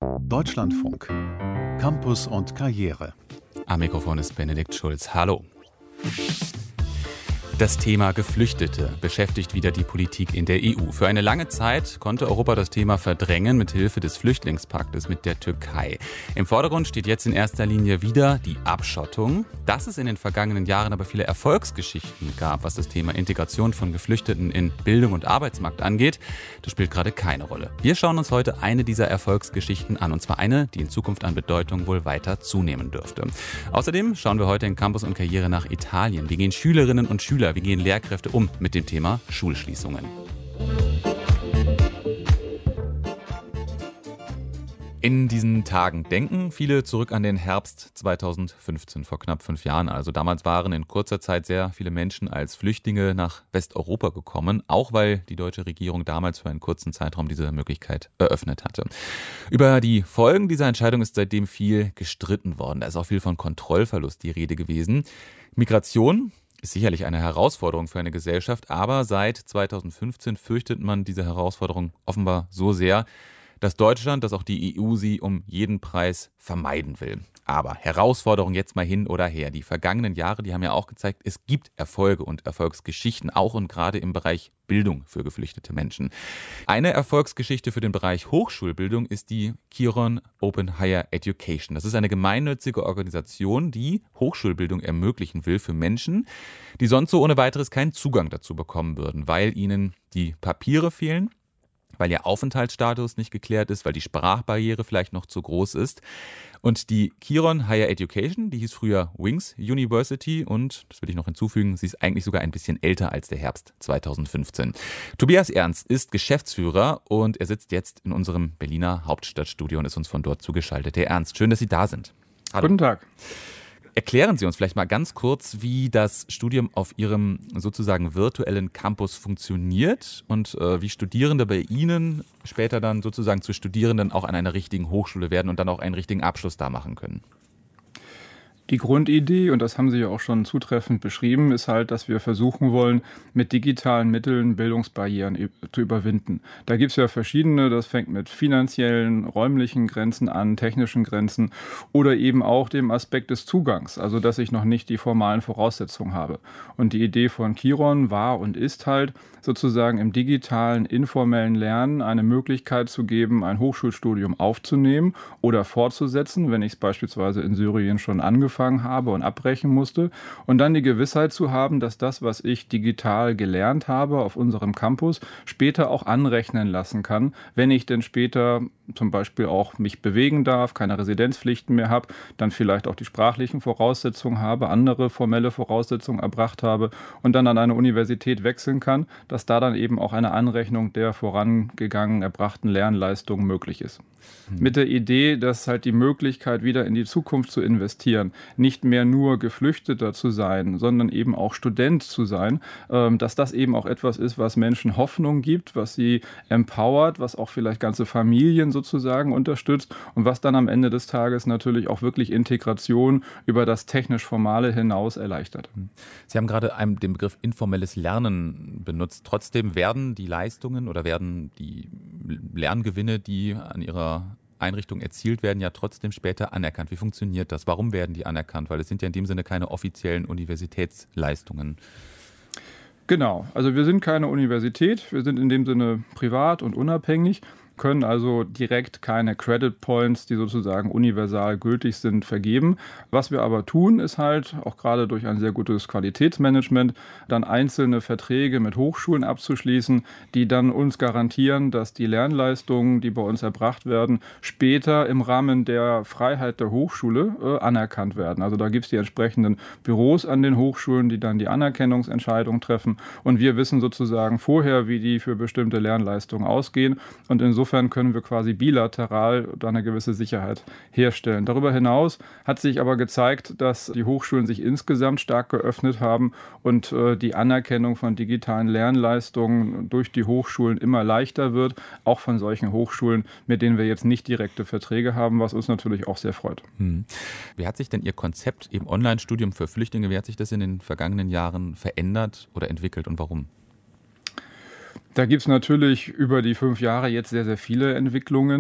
Deutschlandfunk. Campus und Karriere. Am Mikrofon ist Benedikt Schulz. Hallo. Das Thema Geflüchtete beschäftigt wieder die Politik in der EU. Für eine lange Zeit konnte Europa das Thema verdrängen mit Hilfe des Flüchtlingspaktes mit der Türkei. Im Vordergrund steht jetzt in erster Linie wieder die Abschottung. Dass es in den vergangenen Jahren aber viele Erfolgsgeschichten gab, was das Thema Integration von Geflüchteten in Bildung und Arbeitsmarkt angeht, das spielt gerade keine Rolle. Wir schauen uns heute eine dieser Erfolgsgeschichten an, und zwar eine, die in Zukunft an Bedeutung wohl weiter zunehmen dürfte. Außerdem schauen wir heute in Campus und Karriere nach Italien. Wie gehen Schülerinnen und Schüler, wie gehen Lehrkräfte um mit dem Thema Schulschließungen? In diesen Tagen denken viele zurück an den Herbst 2015, vor knapp 5 Jahren. Also damals waren in kurzer Zeit sehr viele Menschen als Flüchtlinge nach Westeuropa gekommen, auch weil die deutsche Regierung damals für einen kurzen Zeitraum diese Möglichkeit eröffnet hatte. Über die Folgen dieser Entscheidung ist seitdem viel gestritten worden. Da ist auch viel von Kontrollverlust die Rede gewesen. Migration ist sicherlich eine Herausforderung für eine Gesellschaft, aber seit 2015 fürchtet man diese Herausforderung offenbar so sehr, dass Deutschland, dass auch die EU sie um jeden Preis vermeiden will. Aber Herausforderung jetzt mal hin oder her. Die vergangenen Jahre, die haben ja auch gezeigt, es gibt Erfolge und Erfolgsgeschichten, auch und gerade im Bereich Bildung für geflüchtete Menschen. Eine Erfolgsgeschichte für den Bereich Hochschulbildung ist die Kiron Open Higher Education. Das ist eine gemeinnützige Organisation, die Hochschulbildung ermöglichen will für Menschen, die sonst so ohne weiteres keinen Zugang dazu bekommen würden, weil ihnen die Papiere fehlen, weil ihr Aufenthaltsstatus nicht geklärt ist, weil die Sprachbarriere vielleicht noch zu groß ist. Und die Kiron Higher Education, die hieß früher Wings University und, das will ich noch hinzufügen, sie ist eigentlich sogar ein bisschen älter als der Herbst 2015. Tobias Ernst ist Geschäftsführer und er sitzt jetzt in unserem Berliner Hauptstadtstudio und ist uns von dort zugeschaltet. Herr Ernst, schön, dass Sie da sind. Hallo. Guten Tag. Erklären Sie uns vielleicht mal ganz kurz, wie das Studium auf Ihrem sozusagen virtuellen Campus funktioniert und wie Studierende bei Ihnen später dann sozusagen zu Studierenden auch an einer richtigen Hochschule werden und dann auch einen richtigen Abschluss da machen können. Die Grundidee, und das haben Sie ja auch schon zutreffend beschrieben, ist halt, dass wir versuchen wollen, mit digitalen Mitteln Bildungsbarrieren zu überwinden. Da gibt es ja verschiedene, das fängt mit finanziellen, räumlichen Grenzen an, technischen Grenzen oder eben auch dem Aspekt des Zugangs, also dass ich noch nicht die formalen Voraussetzungen habe. Und die Idee von Kiron war und ist halt, sozusagen im digitalen, informellen Lernen eine Möglichkeit zu geben, ein Hochschulstudium aufzunehmen oder fortzusetzen, wenn ich es beispielsweise in Syrien schon angefangen habe und abbrechen musste, und dann die Gewissheit zu haben, dass das, was ich digital gelernt habe auf unserem Campus, später auch anrechnen lassen kann, wenn ich denn später zum Beispiel auch mich bewegen darf, keine Residenzpflichten mehr habe, dann vielleicht auch die sprachlichen Voraussetzungen habe, andere formelle Voraussetzungen erbracht habe und dann an eine Universität wechseln kann, dass da dann eben auch eine Anrechnung der vorangegangen erbrachten Lernleistungen möglich ist. Mit der Idee, dass halt die Möglichkeit, wieder in die Zukunft zu investieren, nicht mehr nur Geflüchteter zu sein, sondern eben auch Student zu sein, dass das eben auch etwas ist, was Menschen Hoffnung gibt, was sie empowert, was auch vielleicht ganze Familien sozusagen unterstützt und was dann am Ende des Tages natürlich auch wirklich Integration über das technisch-formale hinaus erleichtert. Sie haben gerade den Begriff informelles Lernen benutzt. Trotzdem werden die Leistungen oder werden die Lerngewinne, die an Ihrer Einrichtung erzielt werden, ja trotzdem später anerkannt. Wie funktioniert das? Warum werden die anerkannt? Weil es sind ja in dem Sinne keine offiziellen Universitätsleistungen. Genau, also wir sind keine Universität, wir sind in dem Sinne privat und unabhängig, können also direkt keine Credit Points, die sozusagen universal gültig sind, vergeben. Was wir aber tun, ist halt, auch gerade durch ein sehr gutes Qualitätsmanagement, dann einzelne Verträge mit Hochschulen abzuschließen, die dann uns garantieren, dass die Lernleistungen, die bei uns erbracht werden, später im Rahmen der Freiheit der Hochschule anerkannt werden. Also da gibt es die entsprechenden Büros an den Hochschulen, die dann die Anerkennungsentscheidung treffen. Und wir wissen sozusagen vorher, wie die für bestimmte Lernleistungen ausgehen. Und insofern können wir quasi bilateral da eine gewisse Sicherheit herstellen. Darüber hinaus hat sich aber gezeigt, dass die Hochschulen sich insgesamt stark geöffnet haben und die Anerkennung von digitalen Lernleistungen durch die Hochschulen immer leichter wird, auch von solchen Hochschulen, mit denen wir jetzt nicht direkte Verträge haben, was uns natürlich auch sehr freut. Wie hat sich denn Ihr Konzept im Online-Studium für Flüchtlinge, wie hat sich das in den vergangenen Jahren verändert oder entwickelt und warum? Da gibt es natürlich über die 5 Jahre jetzt sehr, sehr viele Entwicklungen.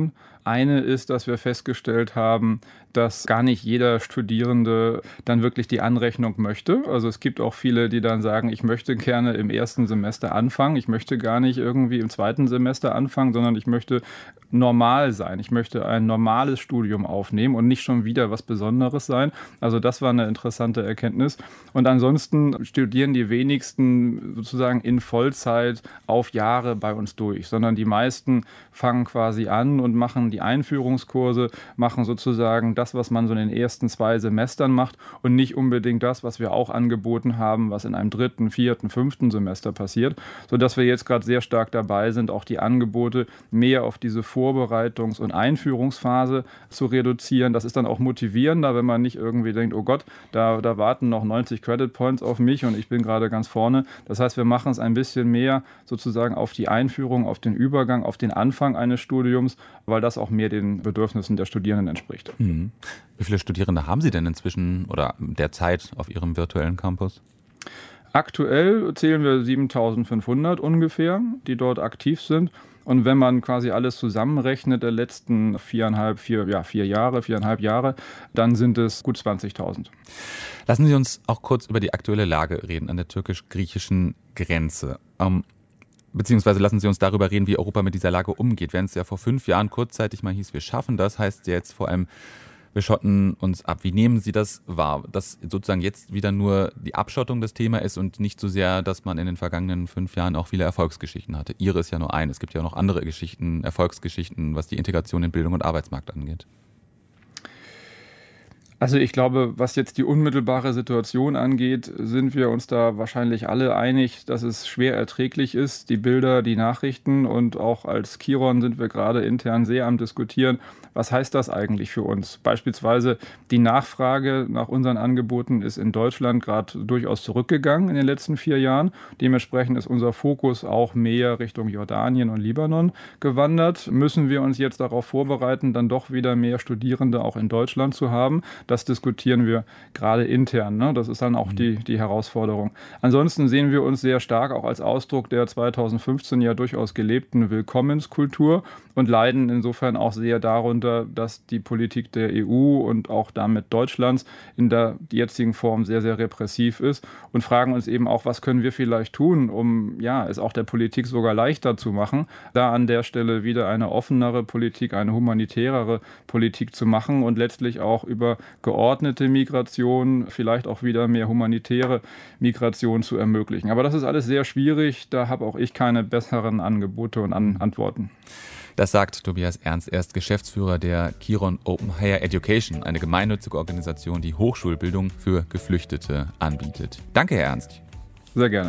Eine ist, dass wir festgestellt haben, dass gar nicht jeder Studierende dann wirklich die Anrechnung möchte. Also es gibt auch viele, die dann sagen, ich möchte gerne im ersten Semester anfangen, ich möchte gar nicht irgendwie im zweiten Semester anfangen, sondern ich möchte normal sein. Ich möchte ein normales Studium aufnehmen und nicht schon wieder was Besonderes sein. Also das war eine interessante Erkenntnis. Und ansonsten studieren die wenigsten sozusagen in Vollzeit auf Jahre bei uns durch, sondern die meisten fangen quasi an und machen die Einführungskurse, machen sozusagen das, was man so in den ersten 2 Semestern macht und nicht unbedingt das, was wir auch angeboten haben, was in einem 3., 4., 5. Semester passiert, sodass wir jetzt gerade sehr stark dabei sind, auch die Angebote mehr auf diese Vorbereitungs- und Einführungsphase zu reduzieren. Das ist dann auch motivierender, wenn man nicht irgendwie denkt, oh Gott, da warten noch 90 Credit Points auf mich und ich bin gerade ganz vorne. Das heißt, wir machen es ein bisschen mehr sozusagen auf die Einführung, auf den Übergang, auf den Anfang eines Studiums, weil das auch mehr den Bedürfnissen der Studierenden entspricht. Mhm. Wie viele Studierende haben Sie denn inzwischen oder derzeit auf Ihrem virtuellen Campus? Aktuell zählen wir 7.500 ungefähr, die dort aktiv sind. Und wenn man quasi alles zusammenrechnet, der letzten 4,5 Jahre, dann sind es gut 20.000. Lassen Sie uns auch kurz über die aktuelle Lage reden an der türkisch-griechischen Grenze. Beziehungsweise lassen Sie uns darüber reden, wie Europa mit dieser Lage umgeht. Während es ja vor 5 Jahren kurzzeitig mal hieß, wir schaffen das, heißt jetzt vor allem, wir schotten uns ab. Wie nehmen Sie das wahr, dass sozusagen jetzt wieder nur die Abschottung das Thema ist und nicht so sehr, dass man in den vergangenen 5 Jahren auch viele Erfolgsgeschichten hatte? Ihre ist ja nur eine. Es gibt ja auch noch andere Geschichten, Erfolgsgeschichten, was die Integration in Bildung und Arbeitsmarkt angeht. Also ich glaube, was jetzt die unmittelbare Situation angeht, sind wir uns da wahrscheinlich alle einig, dass es schwer erträglich ist, die Bilder, die Nachrichten, und auch als Kiron sind wir gerade intern sehr am Diskutieren, was heißt das eigentlich für uns? Beispielsweise die Nachfrage nach unseren Angeboten ist in Deutschland gerade durchaus zurückgegangen in den letzten 4 Jahren. Dementsprechend ist unser Fokus auch mehr Richtung Jordanien und Libanon gewandert. Müssen wir uns jetzt darauf vorbereiten, dann doch wieder mehr Studierende auch in Deutschland zu haben? Das diskutieren wir gerade intern. Ne? Das ist dann auch die Herausforderung. Ansonsten sehen wir uns sehr stark auch als Ausdruck der 2015 ja durchaus gelebten Willkommenskultur und leiden insofern auch sehr darunter, dass die Politik der EU und auch damit Deutschlands in der jetzigen Form sehr, sehr repressiv ist, und fragen uns eben auch, was können wir vielleicht tun, um es auch der Politik sogar leichter zu machen, da an der Stelle wieder eine offenere Politik, eine humanitärere Politik zu machen und letztlich auch über geordnete Migration, vielleicht auch wieder mehr humanitäre Migration zu ermöglichen. Aber das ist alles sehr schwierig, da habe auch ich keine besseren Angebote und Antworten. Das sagt Tobias Ernst, er ist Geschäftsführer der Kiron Open Higher Education, eine gemeinnützige Organisation, die Hochschulbildung für Geflüchtete anbietet. Danke, Herr Ernst. Sehr gerne.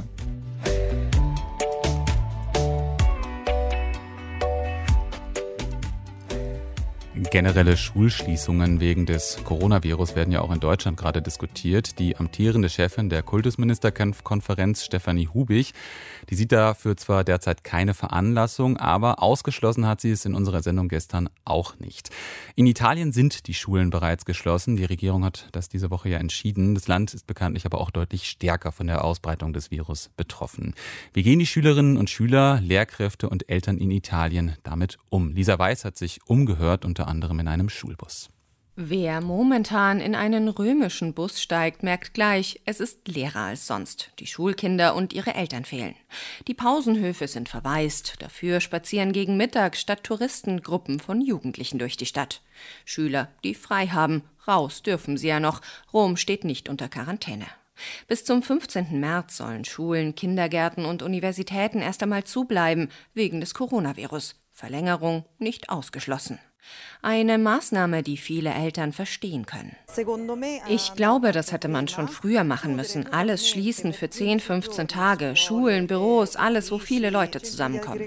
Generelle Schulschließungen wegen des Coronavirus werden ja auch in Deutschland gerade diskutiert. Die amtierende Chefin der Kultusministerkonferenz, Stefanie Hubich, die sieht dafür zwar derzeit keine Veranlassung, aber ausgeschlossen hat sie es in unserer Sendung gestern auch nicht. In Italien sind die Schulen bereits geschlossen. Die Regierung hat das diese Woche ja entschieden. Das Land ist bekanntlich aber auch deutlich stärker von der Ausbreitung des Virus betroffen. Wie gehen die Schülerinnen und Schüler, Lehrkräfte und Eltern in Italien damit um? Lisa Weiß hat sich umgehört, unter anderem in einem Schulbus. Wer momentan in einen römischen Bus steigt, merkt gleich, es ist leerer als sonst. Die Schulkinder und ihre Eltern fehlen. Die Pausenhöfe sind verwaist. Dafür spazieren gegen Mittag statt Touristen Gruppen von Jugendlichen durch die Stadt. Schüler, die frei haben. Raus dürfen sie ja noch. Rom steht nicht unter Quarantäne. Bis zum 15. März sollen Schulen, Kindergärten und Universitäten erst einmal zubleiben, wegen des Coronavirus. Verlängerung nicht ausgeschlossen. Eine Maßnahme, die viele Eltern verstehen können. Ich glaube, das hätte man schon früher machen müssen. Alles schließen für 10, 15 Tage. Schulen, Büros, alles, wo viele Leute zusammenkommen.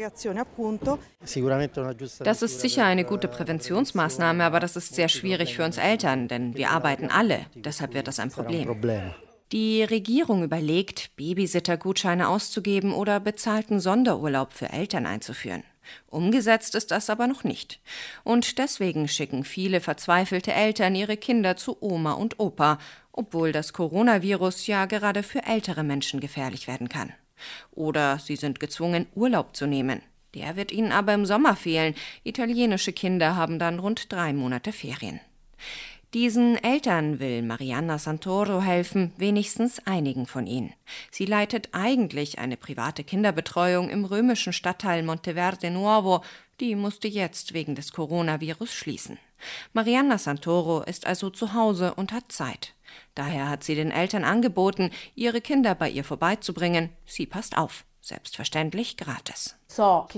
Das ist sicher eine gute Präventionsmaßnahme, aber das ist sehr schwierig für uns Eltern, denn wir arbeiten alle. Deshalb wird das ein Problem. Die Regierung überlegt, Babysittergutscheine auszugeben oder bezahlten Sonderurlaub für Eltern einzuführen. Umgesetzt ist das aber noch nicht. Und deswegen schicken viele verzweifelte Eltern ihre Kinder zu Oma und Opa, obwohl das Coronavirus ja gerade für ältere Menschen gefährlich werden kann. Oder sie sind gezwungen, Urlaub zu nehmen. Der wird ihnen aber im Sommer fehlen. Italienische Kinder haben dann rund 3 Monate Ferien. Diesen Eltern will Marianna Santoro helfen, wenigstens einigen von ihnen. Sie leitet eigentlich eine private Kinderbetreuung im römischen Stadtteil Monteverde Nuovo. Die musste jetzt wegen des Coronavirus schließen. Marianna Santoro ist also zu Hause und hat Zeit. Daher hat sie den Eltern angeboten, ihre Kinder bei ihr vorbeizubringen. Sie passt auf. Selbstverständlich gratis. Ich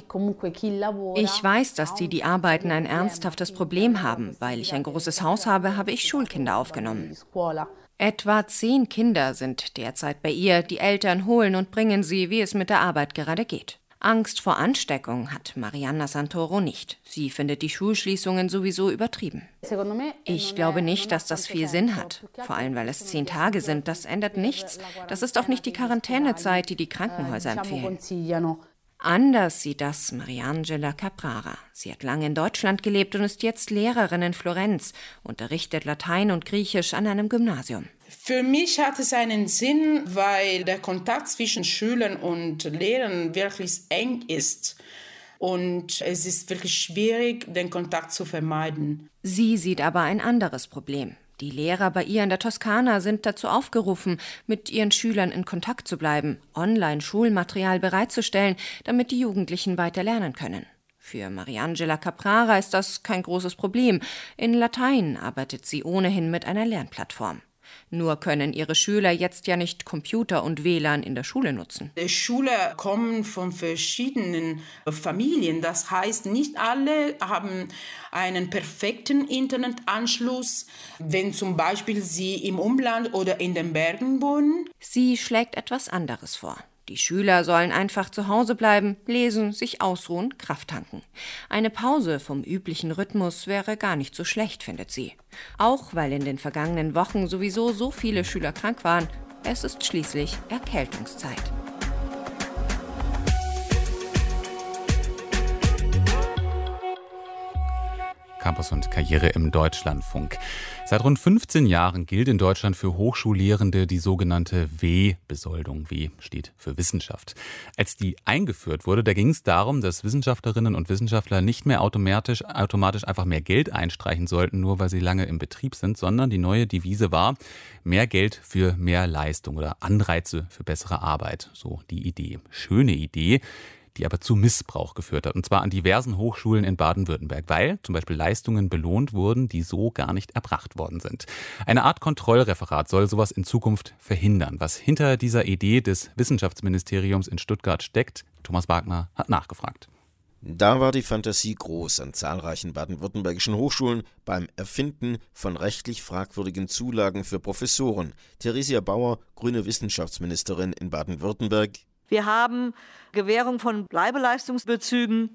weiß, dass die arbeiten, ein ernsthaftes Problem haben. Weil ich ein großes Haus habe, habe ich Schulkinder aufgenommen. Etwa 10 Kinder sind derzeit bei ihr. Die Eltern holen und bringen sie, wie es mit der Arbeit gerade geht. Angst vor Ansteckung hat Marianna Santoro nicht. Sie findet die Schulschließungen sowieso übertrieben. Ich glaube nicht, dass das viel Sinn hat. Vor allem, weil es 10 Tage sind. Das ändert nichts. Das ist auch nicht die Quarantänezeit, die die Krankenhäuser empfehlen. Anders sieht das Mariangela Caprara. Sie hat lange in Deutschland gelebt und ist jetzt Lehrerin in Florenz, unterrichtet Latein und Griechisch an einem Gymnasium. Für mich hat es einen Sinn, weil der Kontakt zwischen Schülern und Lehrern wirklich eng ist. Und es ist wirklich schwierig, den Kontakt zu vermeiden. Sie sieht aber ein anderes Problem. Die Lehrer bei ihr in der Toskana sind dazu aufgerufen, mit ihren Schülern in Kontakt zu bleiben, Online-Schulmaterial bereitzustellen, damit die Jugendlichen weiter lernen können. Für Mariangela Caprara ist das kein großes Problem. In Latein arbeitet sie ohnehin mit einer Lernplattform. Nur können ihre Schüler jetzt ja nicht Computer und WLAN in der Schule nutzen. Die Schüler kommen von verschiedenen Familien. Das heißt, nicht alle haben einen perfekten Internetanschluss, wenn zum Beispiel sie im Umland oder in den Bergen wohnen. Sie schlägt etwas anderes vor. Die Schüler sollen einfach zu Hause bleiben, lesen, sich ausruhen, Kraft tanken. Eine Pause vom üblichen Rhythmus wäre gar nicht so schlecht, findet sie. Auch weil in den vergangenen Wochen sowieso so viele Schüler krank waren. Es ist schließlich Erkältungszeit. Campus und Karriere im Deutschlandfunk. Seit rund 15 Jahren gilt in Deutschland für Hochschullehrende die sogenannte W-Besoldung. W steht für Wissenschaft. Als die eingeführt wurde, da ging es darum, dass Wissenschaftlerinnen und Wissenschaftler nicht mehr automatisch einfach mehr Geld einstreichen sollten, nur weil sie lange im Betrieb sind, sondern die neue Devise war, mehr Geld für mehr Leistung oder Anreize für bessere Arbeit. So die Idee. Schöne Idee, die aber zu Missbrauch geführt hat. Und zwar an diversen Hochschulen in Baden-Württemberg, weil zum Beispiel Leistungen belohnt wurden, die so gar nicht erbracht worden sind. Eine Art Kontrollreferat soll sowas in Zukunft verhindern. Was hinter dieser Idee des Wissenschaftsministeriums in Stuttgart steckt, Thomas Wagner hat nachgefragt. Da war die Fantasie groß an zahlreichen baden-württembergischen Hochschulen beim Erfinden von rechtlich fragwürdigen Zulagen für Professoren. Theresia Bauer, grüne Wissenschaftsministerin in Baden-Württemberg. Wir haben Gewährung von Bleibeleistungsbezügen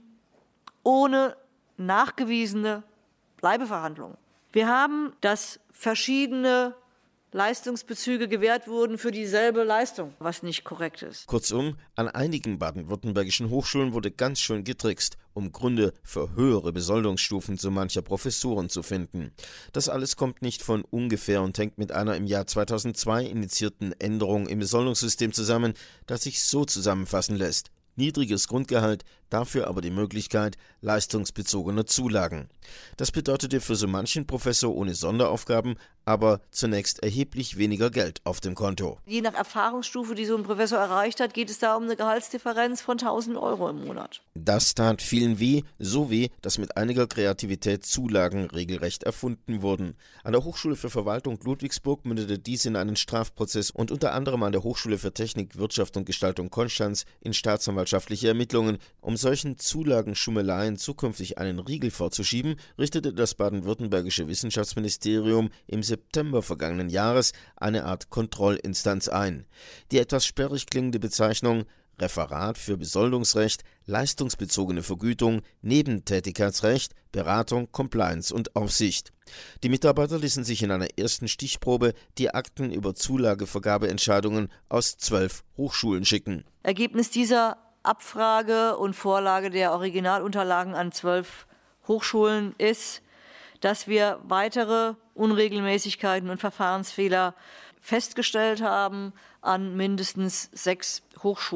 ohne nachgewiesene Bleibeverhandlungen. Wir haben, dass verschiedene Leistungsbezüge gewährt wurden für dieselbe Leistung, was nicht korrekt ist. Kurzum, an einigen baden-württembergischen Hochschulen wurde ganz schön getrickst, um Gründe für höhere Besoldungsstufen zu mancher Professoren zu finden. Das alles kommt nicht von ungefähr und hängt mit einer im Jahr 2002 initiierten Änderung im Besoldungssystem zusammen, das sich so zusammenfassen lässt: niedriges Grundgehalt, dafür aber die Möglichkeit leistungsbezogener Zulagen. Das bedeutete für so manchen Professor ohne Sonderaufgaben aber zunächst erheblich weniger Geld auf dem Konto. Je nach Erfahrungsstufe, die so ein Professor erreicht hat, geht es da um eine Gehaltsdifferenz von 1.000 € im Monat. Das tat vielen weh, so weh, dass mit einiger Kreativität Zulagen regelrecht erfunden wurden. An der Hochschule für Verwaltung Ludwigsburg mündete dies in einen Strafprozess und unter anderem an der Hochschule für Technik, Wirtschaft und Gestaltung Konstanz in staatsanwaltschaftliche Ermittlungen. Um solchen Zulagenschummeleien zukünftig einen Riegel vorzuschieben, richtete das baden-württembergische Wissenschaftsministerium im September vergangenen Jahres eine Art Kontrollinstanz ein. Die etwas sperrig klingende Bezeichnung Referat für Besoldungsrecht, leistungsbezogene Vergütung, Nebentätigkeitsrecht, Beratung, Compliance und Aufsicht. Die Mitarbeiter ließen sich in einer ersten Stichprobe die Akten über Zulagevergabeentscheidungen aus 12 Hochschulen schicken. Ergebnis dieser Abfrage und Vorlage der Originalunterlagen an 12 Hochschulen ist, dass wir weitere Unregelmäßigkeiten und Verfahrensfehler festgestellt haben an mindestens 6 Hochschulen.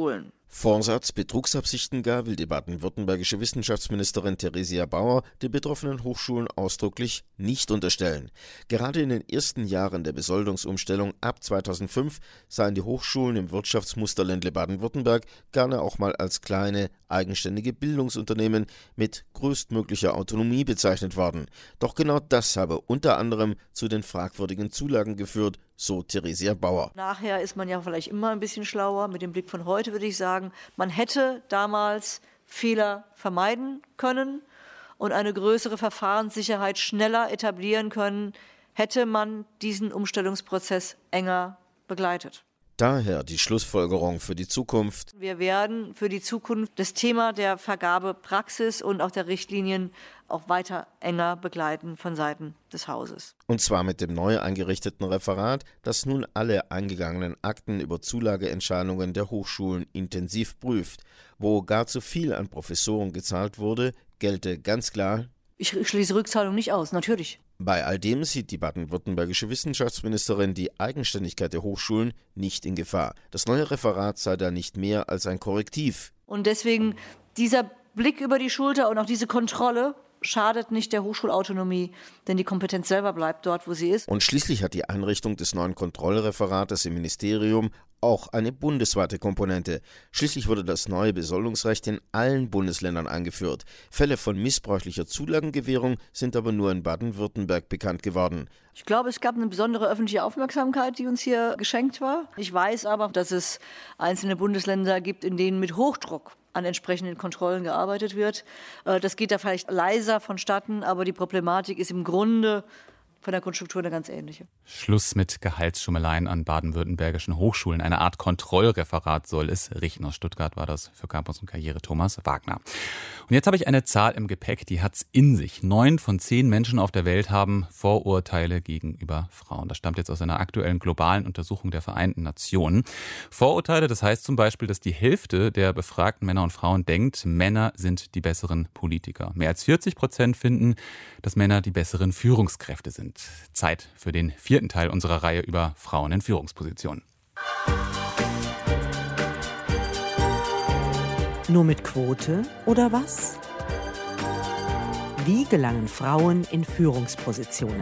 Vorsatz, Betrugsabsichten gar, will die baden-württembergische Wissenschaftsministerin Theresia Bauer den betroffenen Hochschulen ausdrücklich nicht unterstellen. Gerade in den ersten Jahren der Besoldungsumstellung ab 2005 seien die Hochschulen im Wirtschaftsmusterländle Baden-Württemberg gerne auch mal als kleine, eigenständige Bildungsunternehmen mit größtmöglicher Autonomie bezeichnet worden. Doch genau das habe unter anderem zu den fragwürdigen Zulagen geführt, so Theresia Bauer. Nachher ist man ja vielleicht immer ein bisschen schlauer. Mit dem Blick von heute würde ich sagen, man hätte damals Fehler vermeiden können und eine größere Verfahrenssicherheit schneller etablieren können, hätte man diesen Umstellungsprozess enger begleitet. Daher die Schlussfolgerung für die Zukunft. Wir werden für die Zukunft das Thema der Vergabepraxis und auch der Richtlinien auch weiter enger begleiten von Seiten des Hauses. Und zwar mit dem neu eingerichteten Referat, das nun alle eingegangenen Akten über Zulageentscheidungen der Hochschulen intensiv prüft. Wo gar zu viel an Professoren gezahlt wurde, gelte ganz klar: Ich schließe Rückzahlung nicht aus, natürlich. Bei all dem sieht die baden-württembergische Wissenschaftsministerin die Eigenständigkeit der Hochschulen nicht in Gefahr. Das neue Referat sei da nicht mehr als ein Korrektiv. Und deswegen dieser Blick über die Schulter und auch diese Kontrolle schadet nicht der Hochschulautonomie, denn die Kompetenz selber bleibt dort, wo sie ist. Und schließlich hat die Einrichtung des neuen Kontrollreferates im Ministerium auch eine bundesweite Komponente. Schließlich wurde das neue Besoldungsrecht in allen Bundesländern eingeführt. Fälle von missbräuchlicher Zulagengewährung sind aber nur in Baden-Württemberg bekannt geworden. Ich glaube, es gab eine besondere öffentliche Aufmerksamkeit, die uns hier geschenkt war. Ich weiß aber, dass es einzelne Bundesländer gibt, in denen mit Hochdruck an entsprechenden Kontrollen gearbeitet wird. Das geht da vielleicht leiser vonstatten, aber die Problematik ist im Grunde von der Grundstruktur eine ganz ähnliche. Schluss mit Gehaltsschummeleien an baden-württembergischen Hochschulen. Eine Art Kontrollreferat soll es richten. Aus Stuttgart war das für Campus und Karriere Thomas Wagner. Und jetzt habe ich eine Zahl im Gepäck, die hat's in sich. 9 von 10 Menschen auf der Welt haben Vorurteile gegenüber Frauen. Das stammt jetzt aus einer aktuellen globalen Untersuchung der Vereinten Nationen. Vorurteile, das heißt zum Beispiel, dass die Hälfte der befragten Männer und Frauen denkt, Männer sind die besseren Politiker. Mehr als 40% finden, dass Männer die besseren Führungskräfte sind. Zeit für den 4. Teil unserer Reihe über Frauen in Führungspositionen. Nur mit Quote oder was? Wie gelangen Frauen in Führungspositionen?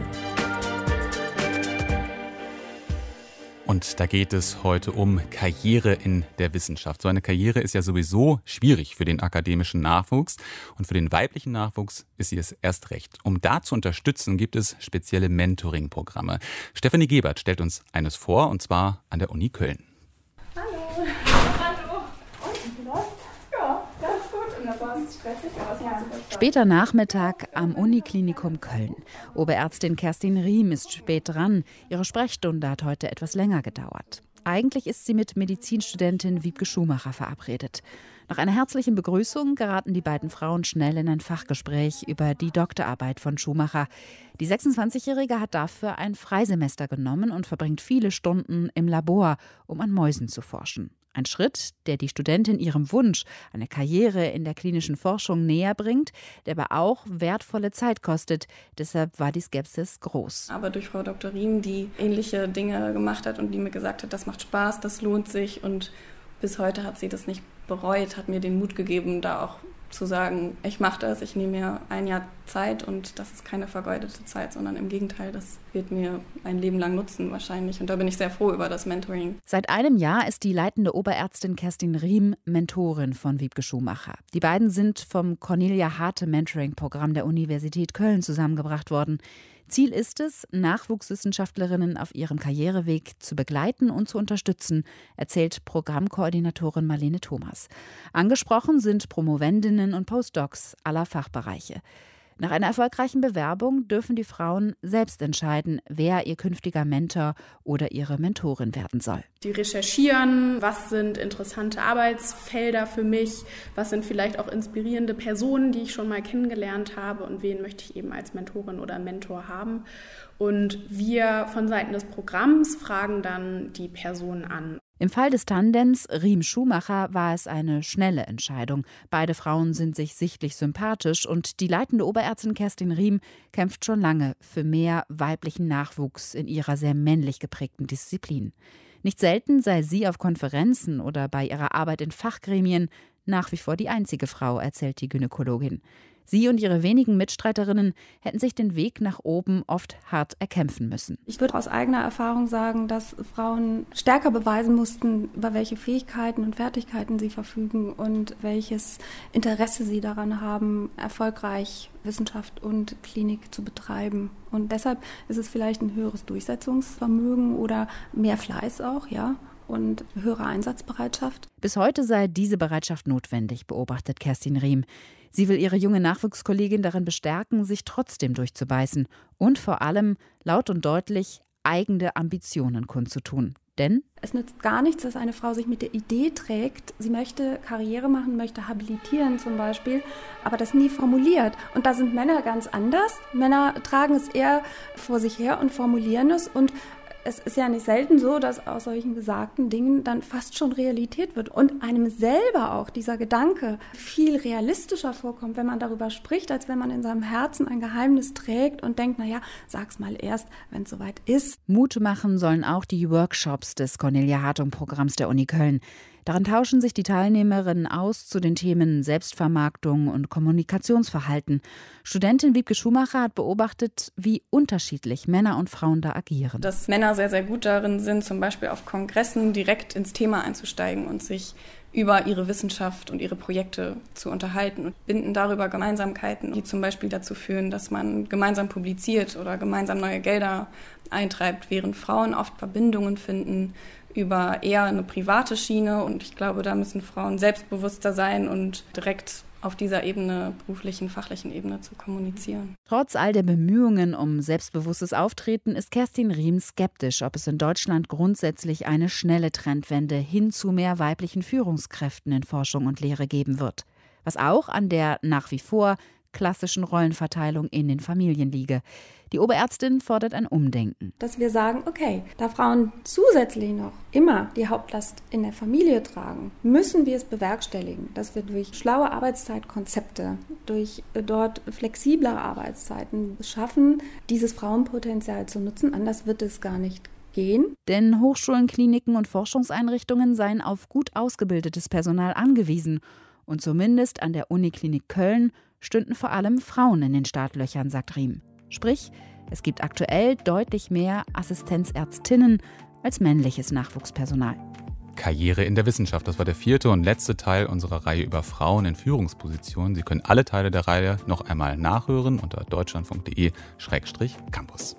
Und da geht es heute um Karriere in der Wissenschaft. So eine Karriere ist ja sowieso schwierig für den akademischen Nachwuchs. Und für den weiblichen Nachwuchs ist sie es erst recht. Um da zu unterstützen, gibt es spezielle Mentoring-Programme. Stefanie Gebert stellt uns eines vor, und zwar an der Uni Köln. Hallo. Hallo. Und wie läuft's? Ja, ganz gut. Und das war stressig, aber es war super. Später Nachmittag am Uniklinikum Köln. Oberärztin Kerstin Riem ist spät dran. Ihre Sprechstunde hat heute etwas länger gedauert. Eigentlich ist sie mit Medizinstudentin Wiebke Schumacher verabredet. Nach einer herzlichen Begrüßung geraten die beiden Frauen schnell in ein Fachgespräch über die Doktorarbeit von Schumacher. Die 26-Jährige hat dafür ein Freisemester genommen und verbringt viele Stunden im Labor, um an Mäusen zu forschen. Ein Schritt, der die Studentin ihrem Wunsch, eine Karriere in der klinischen Forschung näher bringt, der aber auch wertvolle Zeit kostet. Deshalb war die Skepsis groß. Aber durch Frau Dr. Riem, die ähnliche Dinge gemacht hat und die mir gesagt hat, das macht Spaß, das lohnt sich, und bis heute hat sie das nicht bereut, hat mir den Mut gegeben, da auch zu sagen, ich mache das, ich nehme mir ein Jahr Zeit und das ist keine vergeudete Zeit, sondern im Gegenteil, das wird mir ein Leben lang nutzen wahrscheinlich, und da bin ich sehr froh über das Mentoring. Seit einem Jahr ist die leitende Oberärztin Kerstin Riem Mentorin von Wiebke Schumacher. Die beiden sind vom Cornelia Harte Mentoring-Programm der Universität Köln zusammengebracht worden. Ziel ist es, Nachwuchswissenschaftlerinnen auf ihrem Karriereweg zu begleiten und zu unterstützen, erzählt Programmkoordinatorin Marlene Thomas. Angesprochen sind Promovendinnen und Postdocs aller Fachbereiche. Nach einer erfolgreichen Bewerbung dürfen die Frauen selbst entscheiden, wer ihr künftiger Mentor oder ihre Mentorin werden soll. Die recherchieren, was sind interessante Arbeitsfelder für mich, was sind vielleicht auch inspirierende Personen, die ich schon mal kennengelernt habe, und wen möchte ich eben als Mentorin oder Mentor haben. Und wir von Seiten des Programms fragen dann die Personen an. Im Fall des Tandems Riem-Schumacher war es eine schnelle Entscheidung. Beide Frauen sind sich sichtlich sympathisch und die leitende Oberärztin Kerstin Riem kämpft schon lange für mehr weiblichen Nachwuchs in ihrer sehr männlich geprägten Disziplin. Nicht selten sei sie auf Konferenzen oder bei ihrer Arbeit in Fachgremien nach wie vor die einzige Frau, erzählt die Gynäkologin. Sie und ihre wenigen Mitstreiterinnen hätten sich den Weg nach oben oft hart erkämpfen müssen. Ich würde aus eigener Erfahrung sagen, dass Frauen stärker beweisen mussten, über welche Fähigkeiten und Fertigkeiten sie verfügen und welches Interesse sie daran haben, erfolgreich Wissenschaft und Klinik zu betreiben. Und deshalb ist es vielleicht ein höheres Durchsetzungsvermögen oder mehr Fleiß auch, ja, und höhere Einsatzbereitschaft. Bis heute sei diese Bereitschaft notwendig, beobachtet Kerstin Riem. Sie will ihre junge Nachwuchskollegin darin bestärken, sich trotzdem durchzubeißen und vor allem laut und deutlich eigene Ambitionen kundzutun. Denn es nützt gar nichts, dass eine Frau sich mit der Idee trägt, sie möchte Karriere machen, möchte habilitieren zum Beispiel, aber das nie formuliert. Und da sind Männer ganz anders. Männer tragen es eher vor sich her und formulieren es. Und es ist ja nicht selten so, dass aus solchen gesagten Dingen dann fast schon Realität wird und einem selber auch dieser Gedanke viel realistischer vorkommt, wenn man darüber spricht, als wenn man in seinem Herzen ein Geheimnis trägt und denkt, naja, sag's mal erst, wenn es soweit ist. Mut machen sollen auch die Workshops des Cornelia-Hartung-Programms der Uni Köln. Darin tauschen sich die Teilnehmerinnen aus zu den Themen Selbstvermarktung und Kommunikationsverhalten. Studentin Wiebke Schumacher hat beobachtet, wie unterschiedlich Männer und Frauen da agieren. Dass Männer sehr, sehr gut darin sind, zum Beispiel auf Kongressen direkt ins Thema einzusteigen und sich über ihre Wissenschaft und ihre Projekte zu unterhalten und binden darüber Gemeinsamkeiten, die zum Beispiel dazu führen, dass man gemeinsam publiziert oder gemeinsam neue Gelder eintreibt, während Frauen oft Verbindungen finden über eher eine private Schiene. Und ich glaube, da müssen Frauen selbstbewusster sein und direkt auf dieser Ebene, beruflichen, fachlichen Ebene zu kommunizieren. Trotz all der Bemühungen um selbstbewusstes Auftreten ist Kerstin Riem skeptisch, ob es in Deutschland grundsätzlich eine schnelle Trendwende hin zu mehr weiblichen Führungskräften in Forschung und Lehre geben wird. Was auch an der nach wie vor klassischen Rollenverteilung in den Familien liege. Die Oberärztin fordert ein Umdenken. Dass wir sagen, okay, da Frauen zusätzlich noch immer die Hauptlast in der Familie tragen, müssen wir es bewerkstelligen, dass wir durch schlaue Arbeitszeitkonzepte, durch dort flexiblere Arbeitszeiten schaffen, dieses Frauenpotenzial zu nutzen. Anders wird es gar nicht gehen. Denn Hochschulen, Kliniken und Forschungseinrichtungen seien auf gut ausgebildetes Personal angewiesen. Und zumindest an der Uniklinik Köln stünden vor allem Frauen in den Startlöchern, sagt Riem. Sprich, es gibt aktuell deutlich mehr Assistenzärztinnen als männliches Nachwuchspersonal. Karriere in der Wissenschaft, das war der 4. und letzte Teil unserer Reihe über Frauen in Führungspositionen. Sie können alle Teile der Reihe noch einmal nachhören unter deutschlandfunk.de/campus.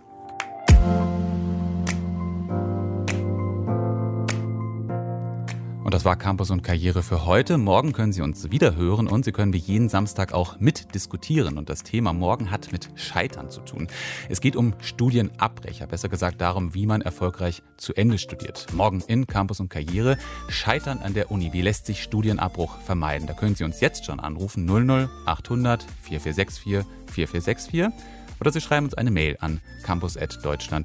Und das war Campus und Karriere für heute. Morgen können Sie uns wieder hören und Sie können wie jeden Samstag auch mitdiskutieren. Und das Thema morgen hat mit Scheitern zu tun. Es geht um Studienabbrecher, besser gesagt darum, wie man erfolgreich zu Ende studiert. Morgen in Campus und Karriere. Scheitern an der Uni. Wie lässt sich Studienabbruch vermeiden? Da können Sie uns jetzt schon anrufen. 00800 4464 4464. Oder Sie schreiben uns eine Mail an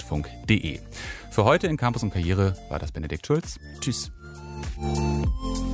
campus@deutschlandfunk.de. Für heute in Campus und Karriere war das Benedikt Schulz. Tschüss.